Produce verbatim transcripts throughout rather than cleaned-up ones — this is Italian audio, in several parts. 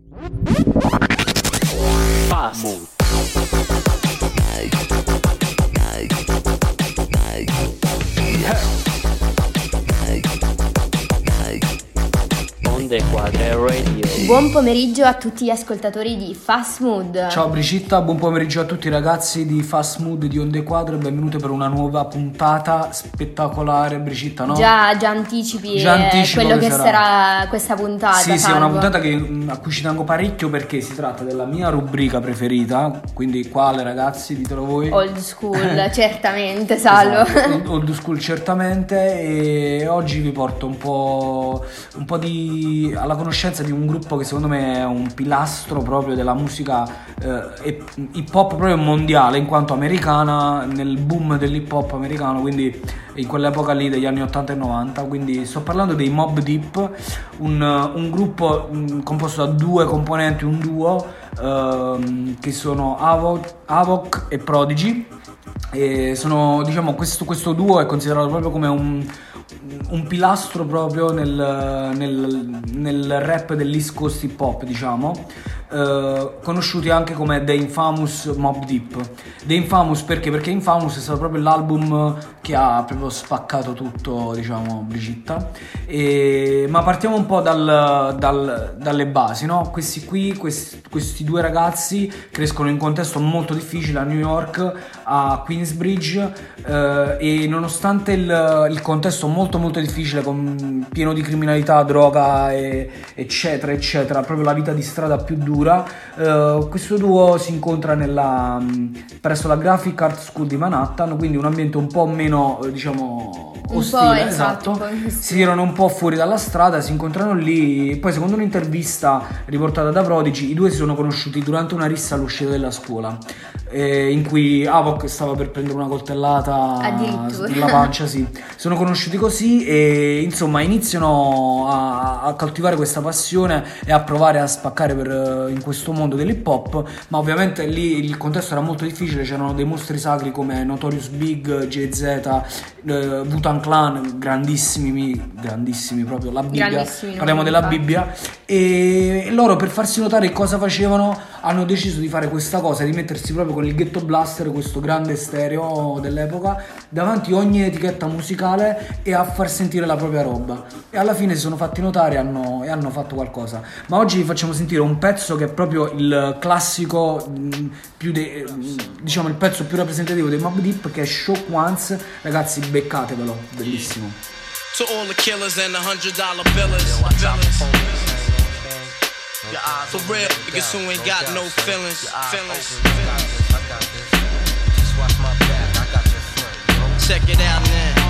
Fast Mood. Onde Quadre Radio. Buon pomeriggio a tutti gli ascoltatori di Fast Mood. Ciao Brigitta, buon pomeriggio a tutti i ragazzi di Fast Mood di Onde Quadre, benvenuti per una nuova puntata spettacolare, Brigitta, no? Già, già anticipi, già anticipo quello che, che sarà. sarà questa puntata. Sì, sì, è Salvo. una puntata che, a cui ci tengo parecchio perché si tratta della mia rubrica preferita, quindi quale ragazzi, ditelo voi? Old school, certamente, Salvo. Esatto, old school certamente, e oggi vi porto un po', un po' di, alla conoscenza di un gruppo che secondo me è un pilastro proprio della musica eh, hip hop proprio mondiale, in quanto americana, nel boom dell'hip hop americano, quindi in quell'epoca lì degli anni ottanta e novanta. Quindi sto parlando dei Mobb Deep, un, un gruppo um, composto da due componenti, un duo uh, che sono Havoc, Havoc e Prodigy, e sono, diciamo, questo, questo duo è considerato proprio come un un pilastro proprio nel, nel, nel rap dell'East Coast hip hop, diciamo, eh, conosciuti anche come The Infamous Mobb Deep. The Infamous perché? Perché Infamous è stato proprio l'album che ha proprio spaccato tutto, diciamo, Brigitta. E, ma partiamo un po' dal, dal, dalle basi, no? Questi qui, questi, questi due ragazzi crescono in un contesto molto difficile a New York, a Queensbridge, eh, e nonostante il, il contesto molto molto difficile, con pieno di criminalità, droga e, eccetera eccetera, proprio la vita di strada più dura, eh, questo duo si incontra nella, presso la Graphic Art School di Manhattan, quindi un ambiente un po' meno, diciamo, ostile, esatto, esatto. Si tirano un po' fuori dalla strada, si incontrano lì. Poi, secondo un'intervista riportata da Prodigy, i due si sono conosciuti durante una rissa all'uscita della scuola, eh, in cui Havoc stava per prendere una coltellata nella pancia, sì. Sono conosciuti così e insomma iniziano a, a coltivare questa passione e a provare a spaccare per, in questo mondo dell'hip hop, ma ovviamente lì il contesto era molto difficile, c'erano dei mostri sacri come Notorious Big, Jay Z, eh, Wu-Tang Clan, grandissimi, grandissimi proprio, la Bibbia, parliamo della Bibbia, e loro, per farsi notare cosa facevano, hanno deciso di fare questa cosa, di mettersi proprio con il Ghetto Blaster, questo grande stereo dell'epoca, davanti a ogni etichetta musicale e a far sentire la propria roba, e alla fine si sono fatti notare hanno, e hanno fatto qualcosa. Ma oggi vi facciamo sentire un pezzo che è proprio il classico, mh, più de, mh, diciamo il pezzo più rappresentativo dei Mobb Deep, che è Shook Once. Ragazzi, beccatevelo, bellissimo. To all the killers and the hundred dollar billers, for real niggas who ain't got no feelings, feelings. Check it out now.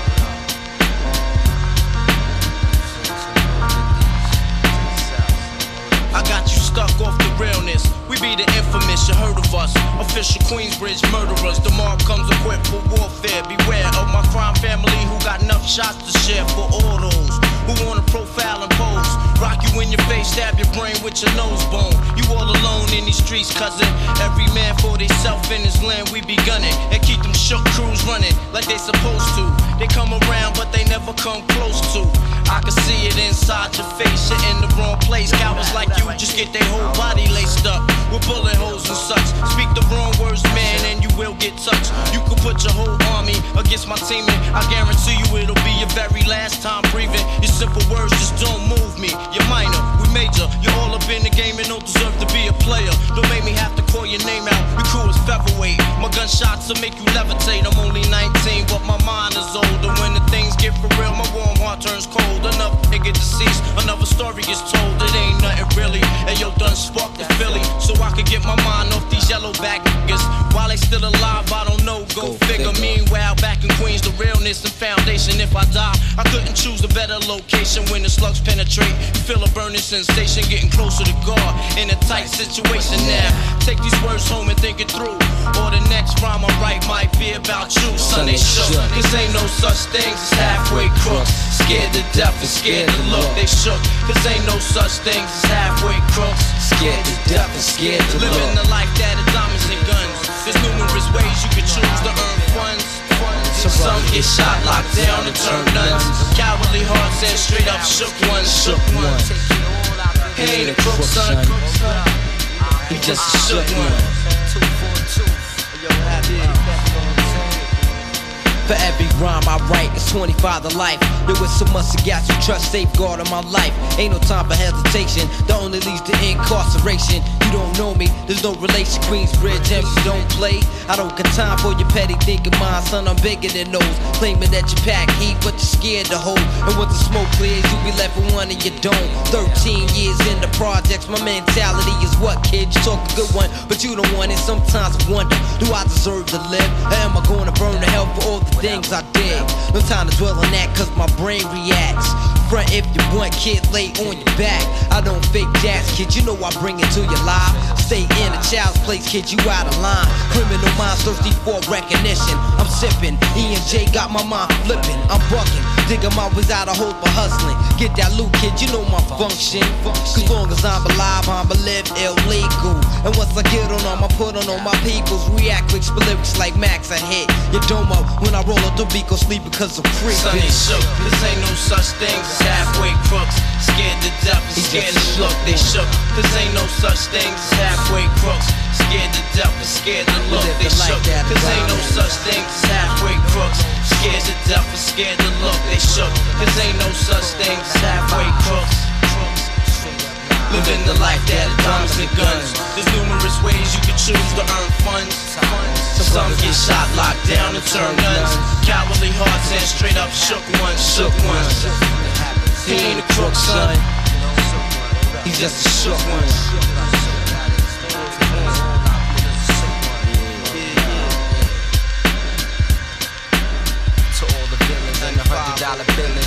I got you stuck off the realness. We be the infamous, you heard of us. Official Queensbridge murderers. The mob comes equipped for warfare. Beware of my crime family who got enough shots to share for all those who wanna profile and pose. Rock you in your face, stab your brain with your nose bone. You all alone in these streets, cousin. Every man for theyself in his land, we be gunning. And keep them shook crews running like they supposed to. They come around, but they never come close to. I can see it inside your face, you're in the wrong place. Cowards like you just get their whole body laced up with bullet holes and such. Speak the wrong words, man, and you will get touched. You could put your whole army against my team, and I guarantee you it'll be your very last time breathing. Your simple words just don't move me. You're minor, we major. You're all up in the game and don't deserve to be a player. Don't make me have to call your name out. Your crew is featherweight. My gunshots will make you levitate. I'm only nineteen, but my mind is older. When the things get for real, my warm heart turns cold. Another nigga deceased, another story gets told. It ain't nothing really. And yo, done sparked the Philly, so I could get my mind off these yellowback niggas. While they still alive, I don't know, go, go figure. figure. Meanwhile, back in Queens, the realness and foundation. If I die, I couldn't choose a better location. When the slugs penetrate, you feel a burning sensation, getting closer to God in a tight situation now. Take these words home and think it through, or the next rhyme I write might be about you. Son, they shook, cause ain't no such things as halfway crooks. Scared to death and scared to look, they shook, cause ain't no such things as halfway crooks. Scared to death and scared to look. Living the life that is diamonds and guns. There's numerous ways you can choose to earn funds. Some get shot, locked down, and turn nuns. Cowardly hearts and straight up shook ones. Shook ones. He ain't a crook, son. He just a shook one. For every rhyme I write, it's twenty-five to life. There was so much to got you trust, safeguard in my life. Ain't no time for hesitation, that only leads to incarceration. You don't know me, there's no relation, Queensbridge, and you don't play. I don't got time for your petty thinking, mind, son, I'm bigger than those. Claiming that you pack heat, but you're scared to hold. And once the smoke clears, you be left with one and you don't. Thirteen years in the projects, my mentality is what, kid? You talk a good one, but you don't want it. Sometimes I wonder, do I deserve to live? Or am I gonna burn to hell for all the things I did? No time to dwell on that, cause my brain reacts. Front if you want, kid, lay on your back. I don't fake jazz, kid, you know I bring it to your life. Stay in a child's place, kid, you out of line. Criminal minds thirsty for recognition. I'm sipping, E and J got my mind flipping. I'm bucking, digging my ways out of hope for hustling. Get that loot, kid, you know my function. Cause long as I'm alive, I'ma live illegal. And once I get on them, I put on all my peoples. React quick, spit lyrics like Max, I hit your dome up. When I roll up the beat, go sleep because I'm free. Son ain't shook, this ain't no such thing as halfway crooks. Scared to death and scared to look, they shook. This ain't no such thing as halfway crooks. Scared to death and scared to look, they shook. This ain't no such thing as halfway crooks. Scared to death and scared to look, they shook. This ain't no such thing as halfway crooks. Living the life that is diamonds and guns. There's numerous ways you can choose to earn funds. Some get shot, locked down, and turn guns. Cowardly hearts and straight up shook ones, shook ones. He ain't a crook, son. He's just a shook one. To all the villains and the hundred dollar billings.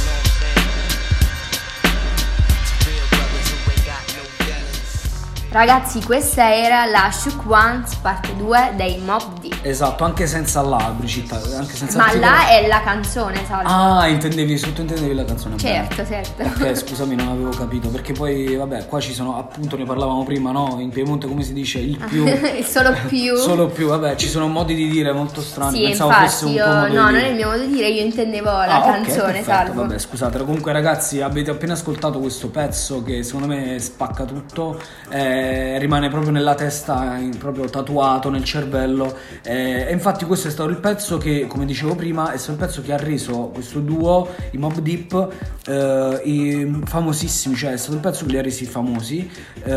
Ragazzi, questa era la Shook Ones parte due dei Mobb Deep. Esatto, anche senza la Brigitta, anche senza Ma il là titolo. è la canzone, Salvo. Ah, intendevi, sottointendevi la canzone. Certo, bene. certo. Ok, scusami, non avevo capito, perché poi, vabbè, qua ci sono, appunto, ne parlavamo prima, no? In Piemonte, come si dice, il più. Il solo più. Solo più, vabbè, ci sono modi di dire molto strani. Sì, Pensavo infatti fosse un io, tuo modo no, di non dire. è il mio modo di dire, io intendevo la Ah, ok, canzone, perfetto, Salvo. vabbè, scusate. Comunque, ragazzi, avete appena ascoltato questo pezzo che secondo me spacca tutto, eh, rimane proprio nella testa, in- proprio tatuato nel cervello, eh, e infatti questo è stato il pezzo che, come dicevo prima, è stato il pezzo che ha reso questo duo, i Mobb Deep, eh, i- famosissimi, cioè è stato il pezzo che li ha resi famosi,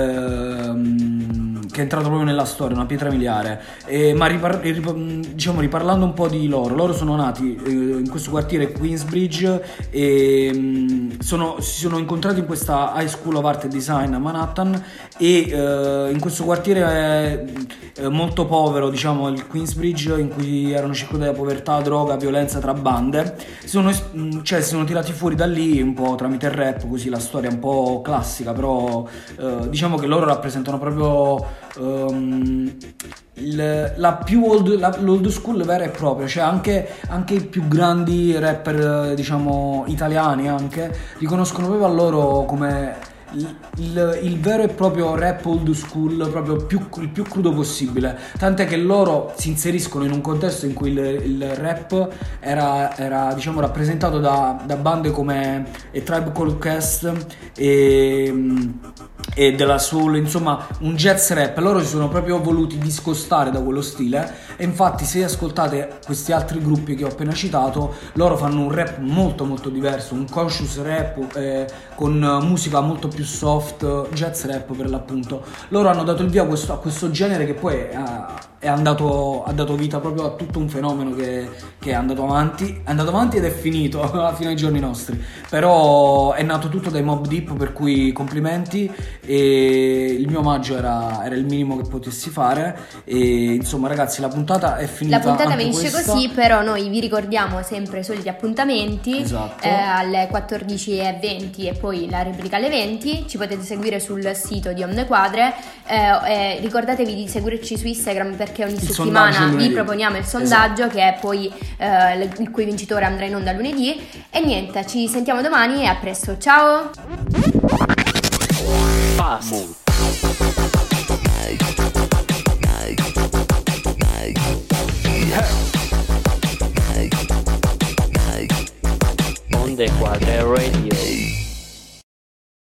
ehm, che è entrato proprio nella storia, una pietra miliare. E, ma ripar- rip- diciamo, riparlando un po' di loro, loro sono nati eh, in questo quartiere Queensbridge e mh, sono, si sono incontrati in questa High School of Art and Design a Manhattan, e eh, in questo quartiere è, è molto povero, diciamo, il Queensbridge, in cui erano circondati da povertà, droga, violenza tra bande. Si sono, es- mh, cioè, si sono tirati fuori da lì un po' tramite il rap, così la storia è un po' classica, però eh, diciamo che loro rappresentano proprio ehm, il- la più old, la- l'old school vera e propria, cioè anche, anche i più grandi rapper, eh, diciamo italiani, anche riconoscono proprio a loro come il, il- il vero e proprio rap old school, proprio più, il più crudo possibile, tant'è che loro si inseriscono in un contesto in cui il, il rap era, era diciamo rappresentato da, da bande come A Tribe Called Quest e, e della soul, insomma un jazz rap. Loro si sono proprio voluti discostare da quello stile, e infatti se ascoltate questi altri gruppi che ho appena citato, loro fanno un rap molto molto diverso, un conscious rap, eh, con musica molto più soft, jazz rap per l'appunto. Loro hanno dato il via a questo, a questo genere che poi è, è andato, ha dato vita proprio a tutto un fenomeno che, che è andato avanti, è andato avanti ed è finito fino ai giorni nostri. Però è nato tutto dai Mobb Deep, per cui complimenti, e il mio omaggio era, era il minimo che potessi fare. E insomma, ragazzi, la puntata è finita. La puntata anche finisce questa. così, però noi vi ricordiamo sempre sugli appuntamenti, Esatto. eh, alle quattordici e venti e poi la replica alle venti. Ci potete seguire sul sito di Onde Quadre, eh, e ricordatevi di seguirci su Instagram, perché ogni Il settimana sondaggio vi lunedì. proponiamo il sondaggio, Esatto. che è poi eh, il cui vincitore andrà in onda lunedì. E niente, ci sentiamo domani e a presto, ciao! Fast Mood. Onde Quadre Radio.